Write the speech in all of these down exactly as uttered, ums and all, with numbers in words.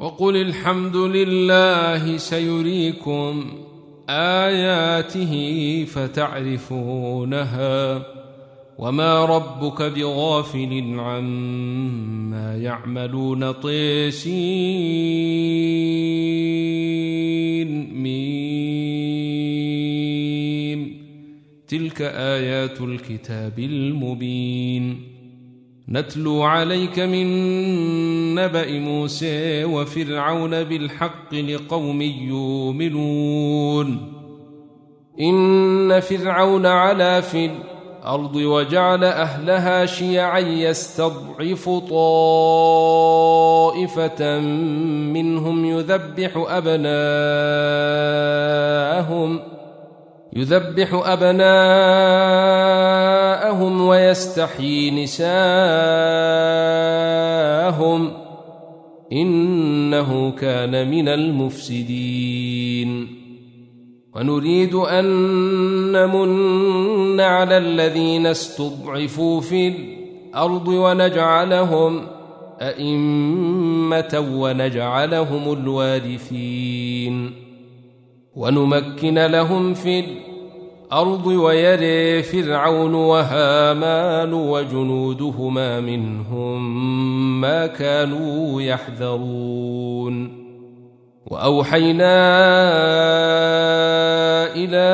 وقل الحمد لله سيريكم آياته فتعرفونها وما ربك بغافل عما يعملون طيسين ميم تلك آيات الكتاب المبين نتلو عليك من نبأ موسى وفرعون بالحق لقوم يؤمنون إن فرعون علا في الأرض وجعل أهلها شيعا يستضعف طائفة منهم يذبح أبناءهم يذبح أبناءهم ويستحيي نساءهم إنه كان من المفسدين ونريد أن نمن على الذين استضعفوا في الأرض ونجعلهم أئمة ونجعلهم الوارثين ونمكن لهم في الأرض ويري فرعون وهامان وجنودهما منهم ما كانوا يحذرون وأوحينا إلى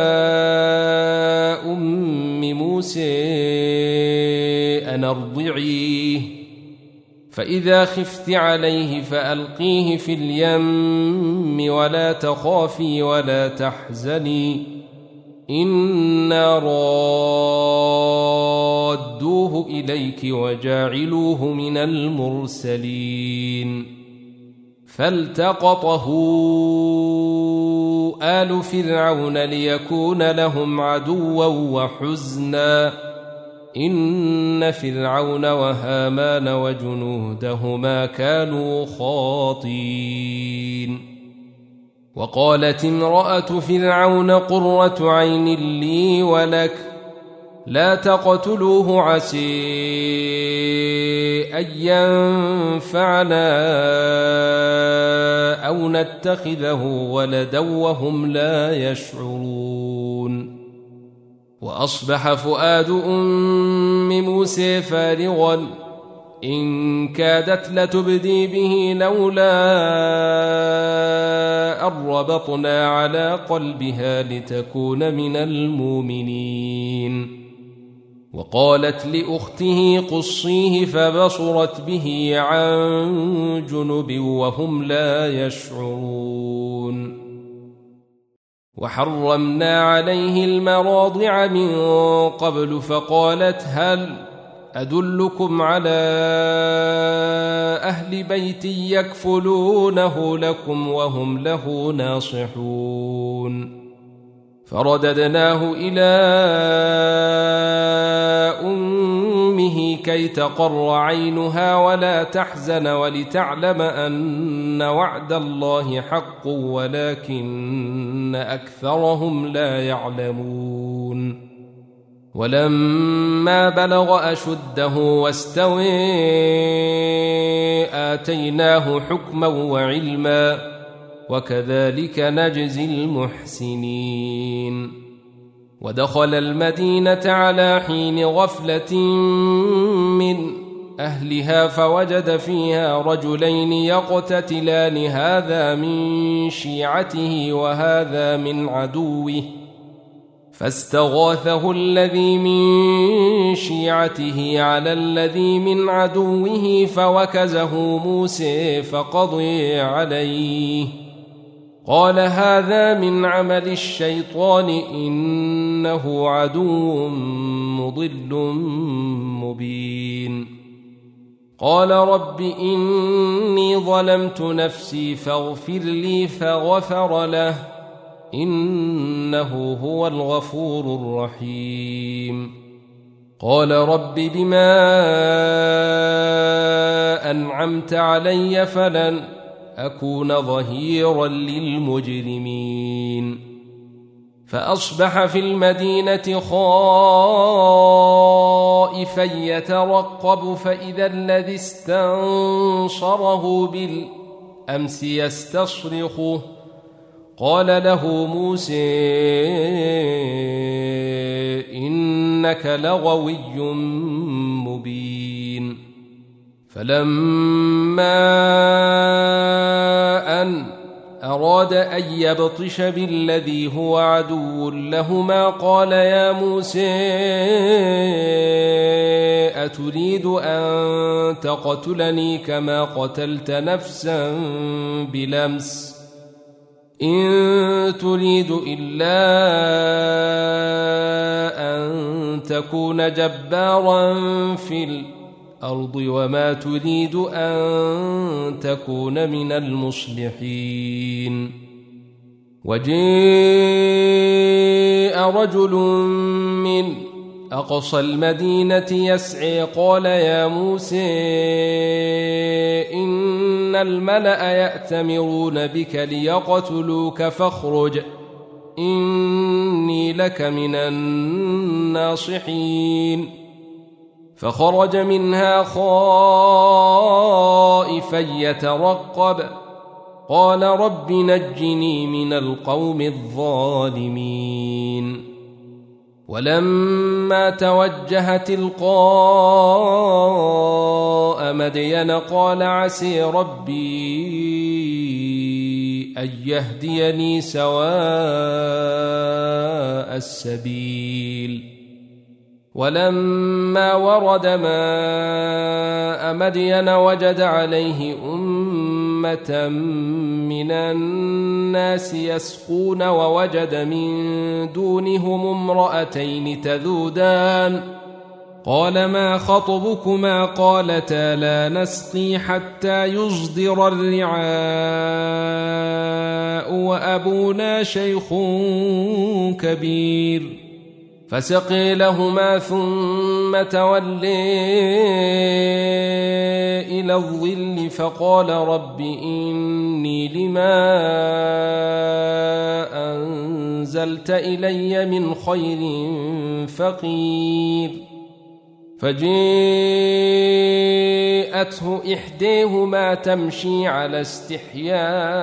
أم موسى أن أرضعيه فإذا خفت عليه فألقيه في اليم ولا تخافي ولا تحزني إنا رادوه إليك وجاعلوه من المرسلين فالتقطه آل فرعون ليكون لهم عدوا وحزنا إن فرعون وهامان وجنودهما كانوا خاطئين وقالت امرأة فرعون قرة عين لي ولك لا تقتلوه عسى أن ينفعنا أو نتخذه ولدا وهم لا يشعرون وأصبح فؤاد أم موسى فارغا إن كادت لتبدي به لولا أن ربطنا على قلبها لتكون من المؤمنين وقالت لأخته قصيه فبصرت به عن جنب وهم لا يشعرون وحرمنا عليه المراضع من قبل فقالت هل أدلكم على أهل بيت يكفلونه لكم وهم له ناصحون فرددناه إلى أمه كي تقر عينها ولا تحزن ولتعلم أن وعد الله حق ولكن أكثرهم لا يعلمون ولما بلغ أشده واستوى آتيناه حكما وعلما وكذلك نجزي المحسنين ودخل المدينة على حين غفلة من أهلها فوجد فيها رجلين يقتتلان هذا من شيعته وهذا من عدوه فاستغاثه الذي من شيعته على الذي من عدوه فوكزه موسى فقضي عليه قال هذا من عمل الشيطان إنه عدو مضل مبين قال رب إني ظلمت نفسي فاغفر لي فغفر له إنه هو الغفور الرحيم قال رب بما أنعمت علي فلن أكون ظهيرا للمجرمين فأصبح في المدينة خائفا يترقب فإذا الذي استنصره بالأمس أمس يستصرخه قال له موسى إنك لغوي مبين فلما أن أراد أن يبطش بالذي هو عدو لهما قال يا موسى أتريد أن تقتلني كما قتلت نفسا بلمس إن تريد إلا أن تكون جبارا في الأرض وما تريد أن تكون من المصلحين وجاء رجل من أقصى المدينة يسعي قال يا موسى إن الملأ يأتمرون بك ليقتلوك فاخرج إني لك من الناصحين فخرج منها خائفا يترقب قال رب نجني من القوم الظالمين ولما توجه تلقاء مدين قال عسى ربي أن يهديني سواء السبيل ولما ورد ماء مدين وجد عليه أمة من الناس يسقون ووجد من دونهم امرأتين تذودان قال ما خطبكما قالتا لا نسقي حتى يصدر الرعاء وأبونا شيخ كبير فسقي لهما ثم تولي إلى الظل فقال رب إني لما أنزلت إلي من خير فقير فجاءته إحداهما تمشي على استحياء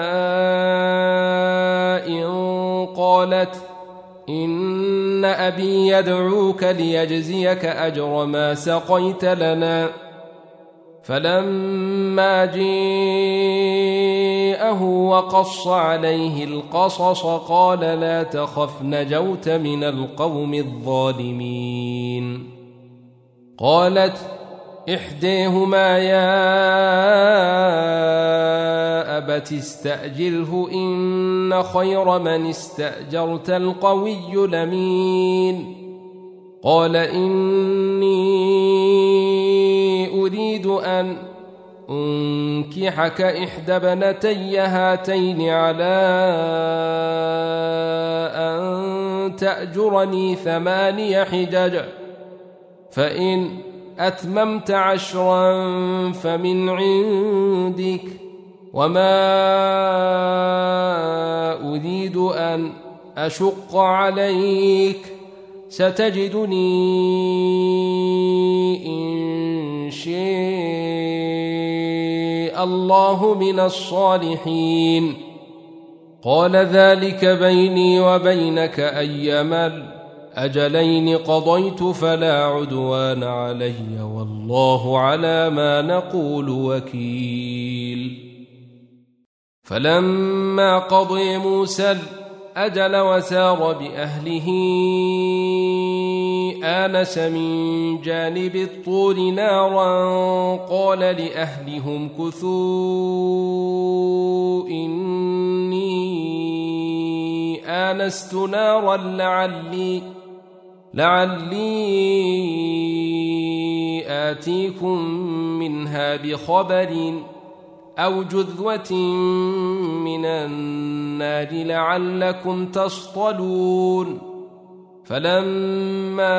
قالت إن أبي يدعوك ليجزيك أجر ما سقيت لنا فلما جاءه وقص عليه القصص قال لا تخف نجوت من القوم الظالمين قالت إحداهما يا أبت استأجره إن خير من استأجرت القوي الأمين قال إني أريد أن أنكحك إحدى ابنتي هاتين على أن تأجرني ثماني حجج فإن أتممت عشرا فمن عندك وما أريد أن أشق عليك ستجدني إن شاء الله من الصالحين قال ذلك بيني وبينك أيما الأجلين قضيت فلا عدوان علي والله على ما نقول وكيل فلما قضي موسى الأجل وسار بأهله آنس من جانب الطور نارا قال لأهلهم كثوا إني آنست نارا لعلي لعلي آتيكم منها بخبر أو جذوة من النار لعلكم تصطلون فلما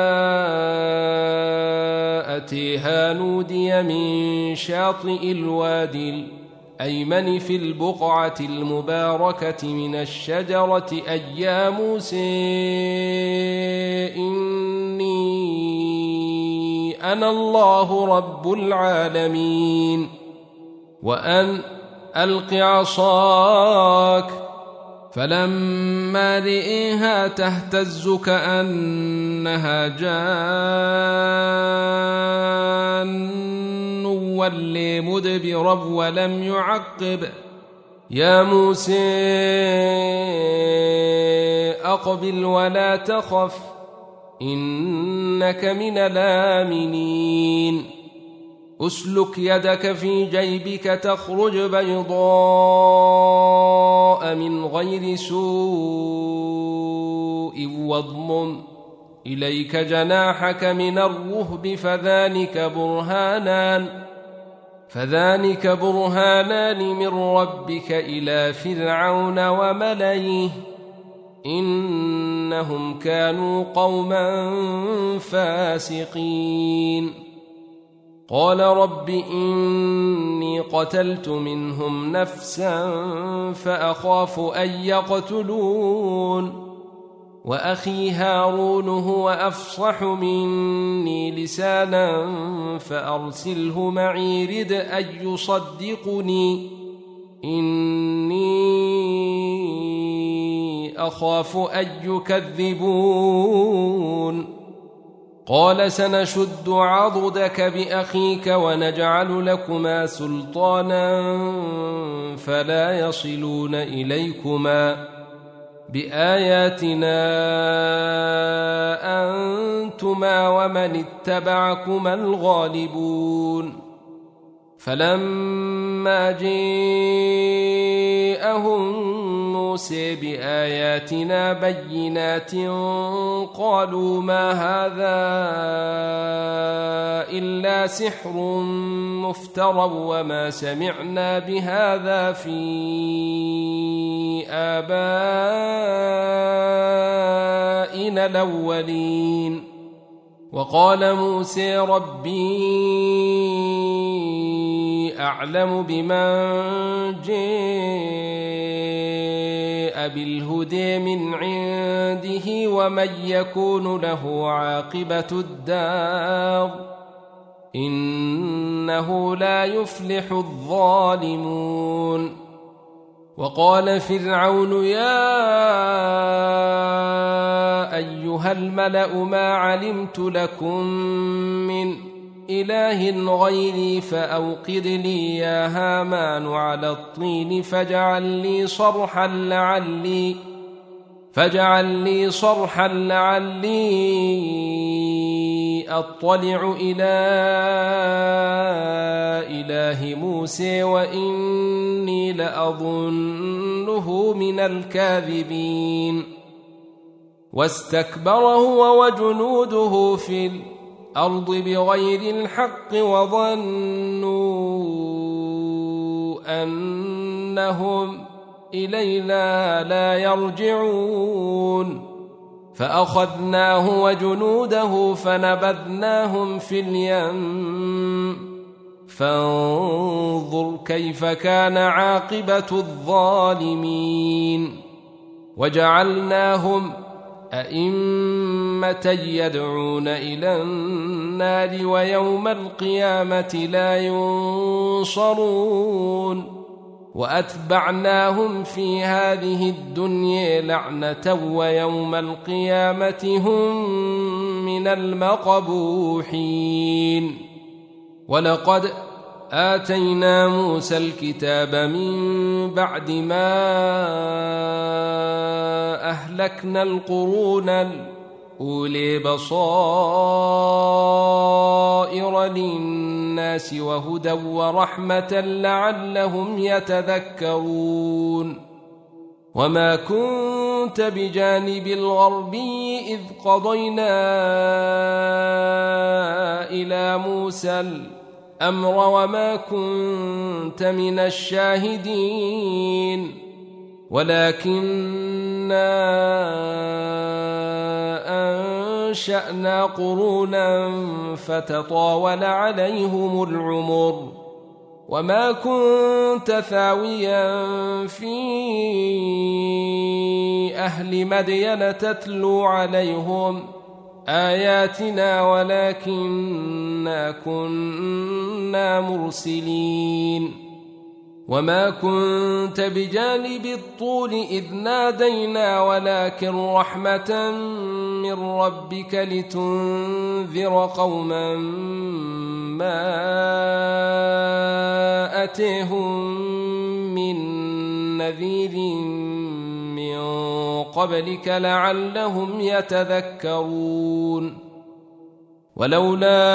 أتيها نودي من شاطئ الوادي الأيمن في البقعة المباركة من الشجرة أي يا موسى إني أنا الله رب العالمين وأن ألق عصاك. فلما رئيها تهتز كأنها جان ولي مدبرا ولم يعقب. يا موسى أقبل ولا تخف إنك من الآمنين. أسلك يدك في جيبك تخرج بيضاء من غير سوء واضمم إليك جناحك من الرهب فذلك برهانان فذلك برهانان من ربك إلى فرعون وملئه إنهم كانوا قوما فاسقين. قال رب إني قتلت منهم نفسا فأخاف أن يقتلون وأخي هارون هو أفصح مني لسانا فأرسله معي رد أن يصدقني إني أخاف أن يكذبون. قال سنشد عضدك بأخيك ونجعل لكما سلطانا فلا يصلون إليكما بآياتنا أنتما ومن اتبعكما الغالبون. فلما جاءهم موسى بآياتنا بينات قالوا ما هذا إلا سحر مفترى وما سمعنا بهذا في آبائنا الأولين. وقال موسى ربي أعلم بمن جاء بالهدى من عنده ومن يكون له عاقبة الدار إنه لا يفلح الظالمون. وقال فرعون يا أيها الملأ ما علمت لكم من إله غيري فأوقد لي يا هامان على الطين فاجعل لي صرحا لعلي فاجعل لي صرحا لعلي أطلع إلى إله موسى وإني لأظنه من الكاذبين. واستكبر هو وجنوده في الأرض بغير الحق وظنوا أنهم إلينا لا يرجعون. فأخذناه وجنوده فنبذناهم في اليم فانظر كيف كان عاقبة الظالمين. وجعلناهم أئمة يدعون إلى النار ويوم القيامة لا ينصرون. وأتبعناهم في هذه الدنيا لعنة ويوم القيامة هم من المقبوحين. ولقد آتينا موسى الكتاب من بعد ما أهلكنا القرون الأولي بصائر للناس وهدى ورحمة لعلهم يتذكرون. وما كنت بجانب الغربي إذ قضينا إلى موسى الأمر وما كنت من الشاهدين ولكننا أنشأنا قرونا فتطاول عليهم العمر وما كنت ثاويا في أهل مدين تتلو عليهم آياتنا ولكننا كنا مرسلين. وما كنت بجانب الطور إذ نادينا ولكن رحمة من ربك لتنذر قوما ما أتيهم من نذير من قبلك لعلهم يتذكرون ولولا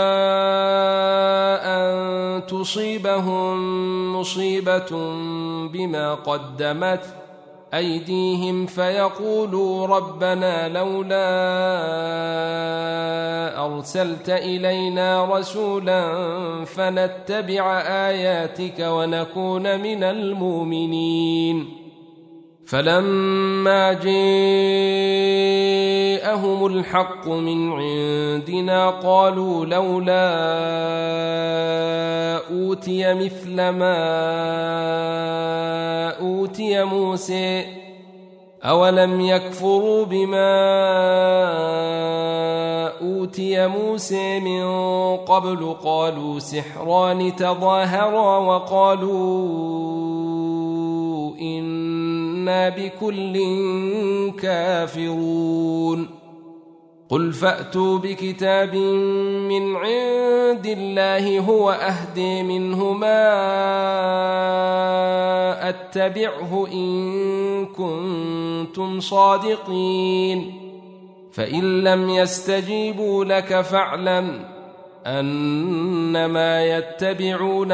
أن تصيبهم مصيبة بما قدمت أيديهم فيقولوا ربنا لولا أرسلت إلينا رسولا فنتبع آياتك ونكون من المؤمنين فلما جاءهم الحق من عندنا قالوا لولا أوتي مثل ما أوتي موسى أولم يكفروا بما أوتي موسى من قبل قالوا سحران تظاهرا وقالوا إنا بكل كافرون قل فأتوا بكتاب من عند الله هو أهدي منه ما أتبعه إن كنتم صادقين فإن لم يستجيبوا لك فاعلم أنما يتبعون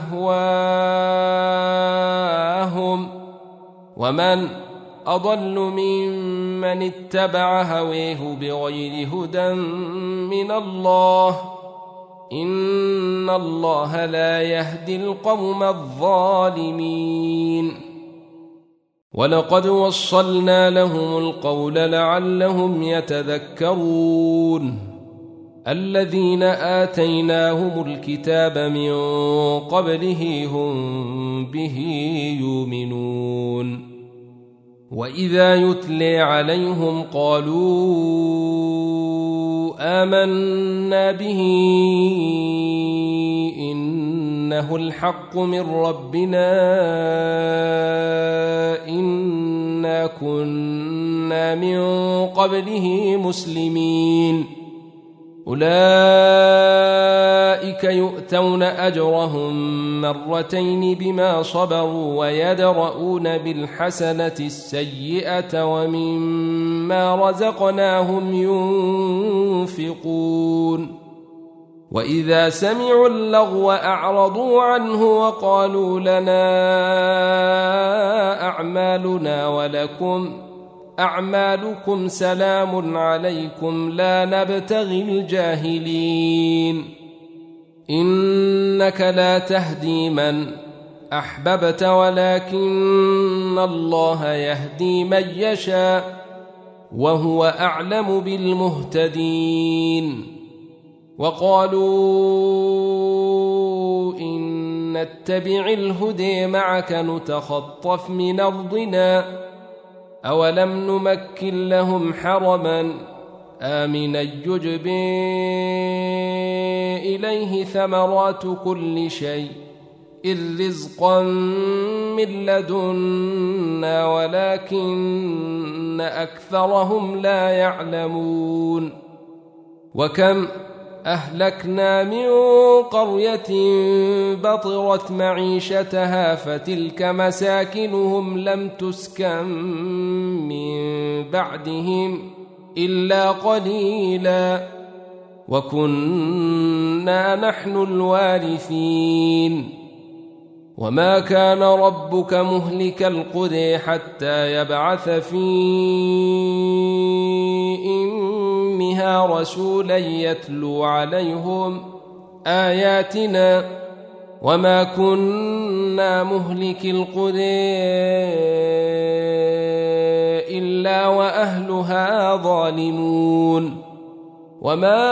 أهواءهم ومن أضل ممن اتبع هويه بغير هدى من الله إن الله لا يهدي القوم الظالمين ولقد وصلنا لهم القول لعلهم يتذكرون الذين آتيناهم الكتاب من قبله هم به يؤمنون وإذا يتلي عليهم قالوا آمنا به إنه الحق من ربنا إنا كنا من قبله مسلمين أولئك يؤتون أجرهم مرتين بما صبروا ويدرؤون بالحسنة السيئة ومما رزقناهم ينفقون وإذا سمعوا اللغو أعرضوا عنه وقالوا لنا أعمالنا ولكم أعمالكم سلام عليكم لا نبتغي الجاهلين إنك لا تهدي من أحببت ولكن الله يهدي من يشاء وهو أعلم بالمهتدين وقالوا إن نتبع الهدى معك نتخطف من أرضنا أولم نمكن لهم حرما آمنا يجبى إليه ثمرات كل شيء إذ رزقا من لدنا ولكن أكثرهم لا يعلمون وكم أهلكنا من قرية بطرت معيشتها فتلك مساكنهم لم تسكن من بعدهم إلا قليلا وكنا نحن الوارثين وما كان ربك مهلك القرى حتى يبعث في أمها رسولا يتلو عليهم آياتنا وما كنا مهلك القرى إلا وأهلها ظالمون وما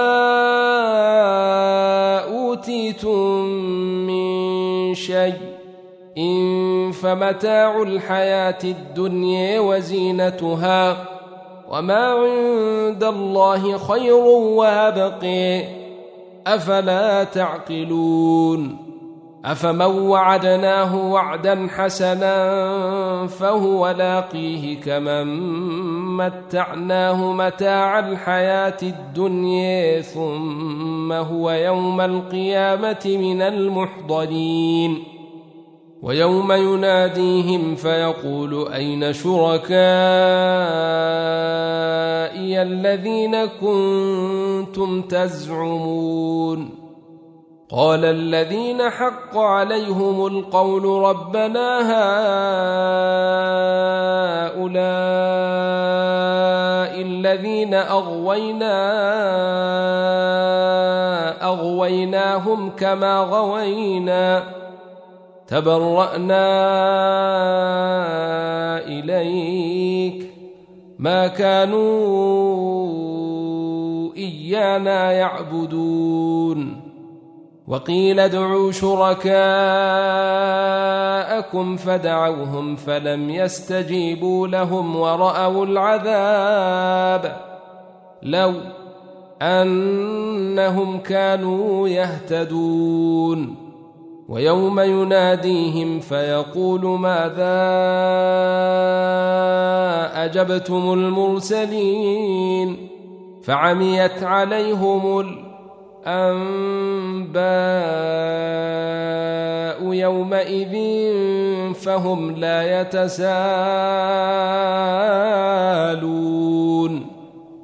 أوتيتم من شيء إن فمتاع الحياة الدنيا وزينتها وما عند الله خير وأبقى أفلا تعقلون أفمن وعدناه وعدا حسنا فهو لاقيه كمن متعناه متاع الحياة الدنيا ثم هو يوم القيامة من المحضرين ويوم يناديهم فيقول أين شركائي الذين كنتم تزعمون قال الذين حق عليهم القول ربنا هؤلاء الذين أغوينا أغويناهم كما غوينا تبرأنا إليك ما كانوا إيانا يعبدون وقيل ادعوا شركاءكم فدعوهم فلم يستجيبوا لهم ورأوا العذاب لو أنهم كانوا يهتدون ويوم يناديهم فيقول ماذا أجبتم المرسلين فعميت عليهم الأنباء يومئذ فهم لا يتساءلون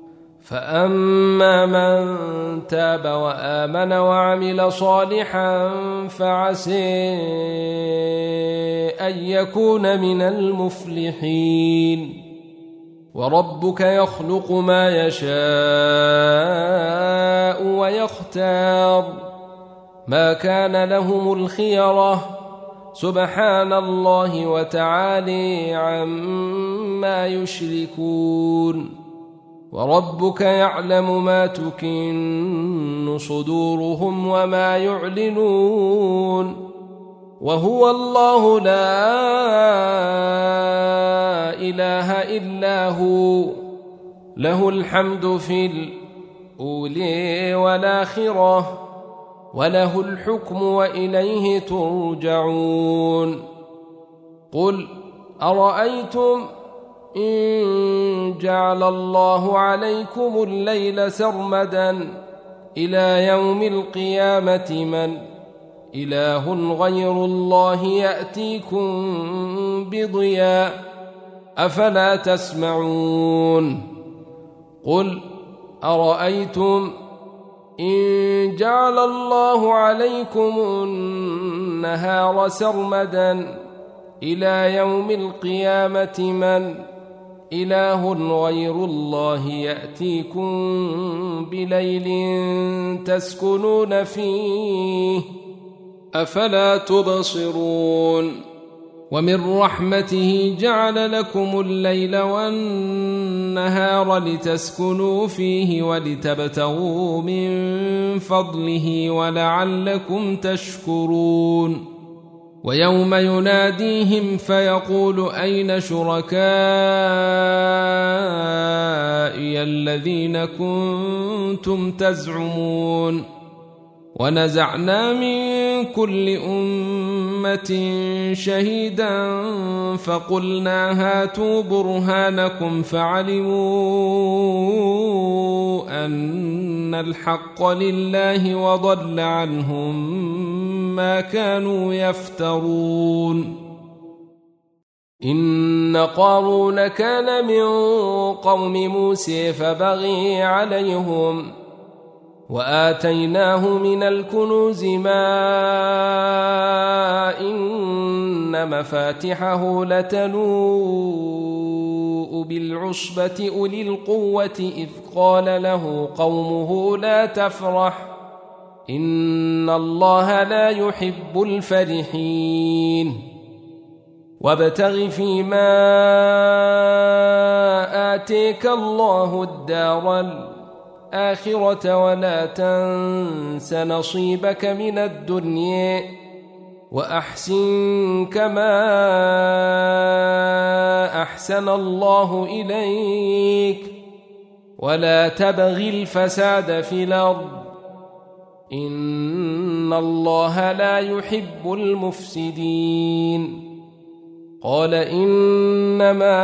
فأما من تاب وآمن وعمل صالحا فعسى أن يكون من المفلحين وربك يخلق ما يشاء ويختار ما كان لهم الخيرة سبحان الله وتعالى عما يشركون وربك يعلم ما تكن صدورهم وما يعلنون وهو الله لا إله إلا هو له الحمد في الأولى والآخرة وله الحكم وإليه ترجعون قل أرأيتم إن جعل الله عليكم الليل سرمدا إلى يوم القيامة من إله غير الله يأتيكم بضياء أفلا تسمعون قل أرأيتم إن جعل الله عليكم النهار سرمدا إلى يوم القيامة من إله غير الله يأتيكم بليل تسكنون فيه أفلا تبصرون ومن رحمته جعل لكم الليل والنهار لتسكنوا فيه ولتبتغوا من فضله ولعلكم تشكرون ويوم يناديهم فيقول أين شركائي الذين كنتم تزعمون ونزعنا من كل أمة شهيدا فقلنا هاتوا برهانكم فعلموا أن الحق لله وضل عنهم ما كانوا يفترون إن قارون كان من قوم موسى فبغي عليهم وآتيناه من الكنوز ما إن مفاتحه لتنوء بالعصبة أولي القوة إذ قال له قومه لا تفرح إن الله لا يحب الفرحين وابتغ فيما آتيك الله الدار الآخرة ولا تنس نصيبك من الدنيا وأحسن كما أحسن الله إليك ولا تبغ الفساد في الأرض إن الله لا يحب المفسدين قال إنما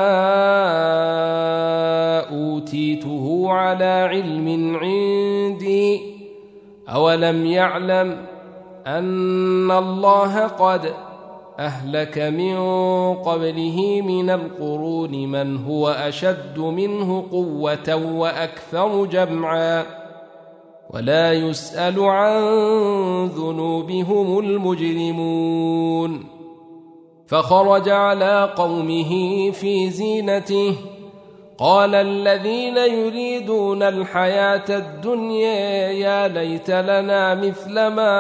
أوتيته على علم عندي أولم يعلم أن الله قد أهلك من قبله من القرون من هو أشد منه قوة وأكثر جمعا ولا يسأل عن ذنوبهم المجرمون فخرج على قومه في زينته قال الذين يريدون الحياة الدنيا يا ليت لنا مثل ما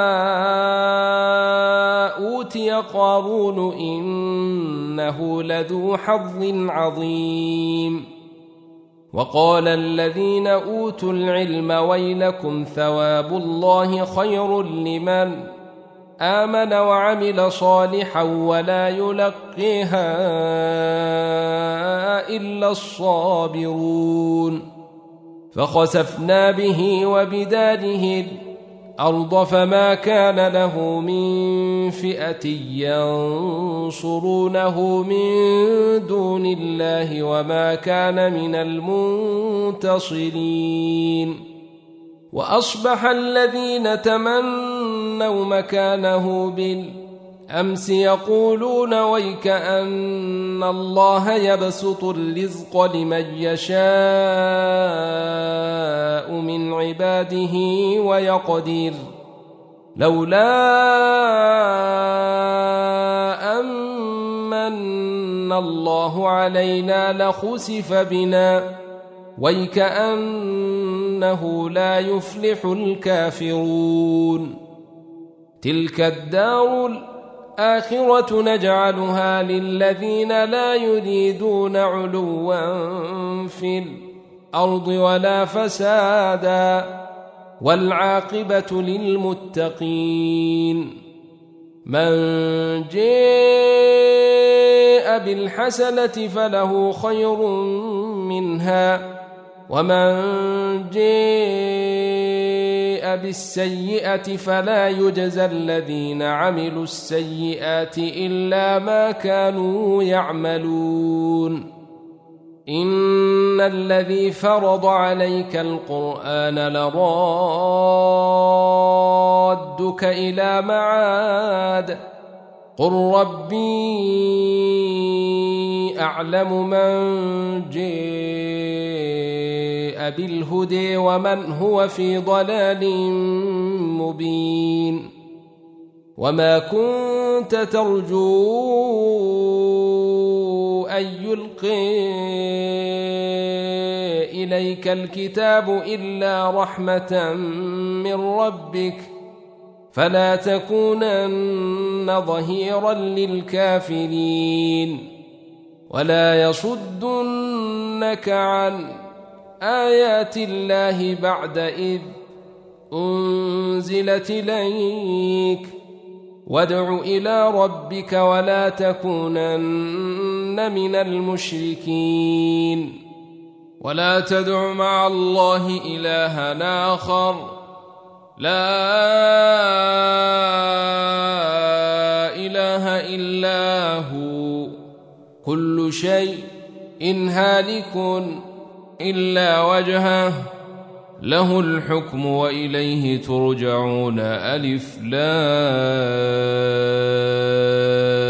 أوتي قارون إنه لذو حظ عظيم وقال الذين أوتوا العلم ويلكم ثواب الله خير لمن آمن وعمل صالحا ولا يلقيها إلا الصابرون فخسفنا به وبداره الأرض فما كان له من فئة ينصرونه من دون الله وما كان من المنتصرين وأصبح الذين تمنوا مكانه بالأمس يقولون ويك أن الله يبسط الرزق لمن يشاء من عباده ويقدر لولا أمن الله علينا لخسف بنا ويكأنه لا يفلح الكافرون تلك الدار الآخرة نجعلها للذين لا يريدون علوا في الأرض ولا فسادا والعاقبة للمتقين من جاء بالحسنة فله خير منها ومن جاء بالسيئة فلا يجزى الذين عملوا السيئات إلا ما كانوا يعملون إن الذي فرض عليك القرآن لرادك إلى معاد قل ربي أعلم من جاء بالهدى ومن هو في ضلال مبين وما كنت ترجو أن يلقي إليك الكتاب إلا رحمة من ربك فلا تكونن ظهيرا للكافرين ولا يصدنك عن آيات الله بعد إذ أنزلت إليك وادع إلى ربك ولا تكونن من المشركين ولا تدع مع الله إلها آخر لا إله إلا هو كل شيء هالك إلا وجهه له الحكم وإليه ترجعون ألف لام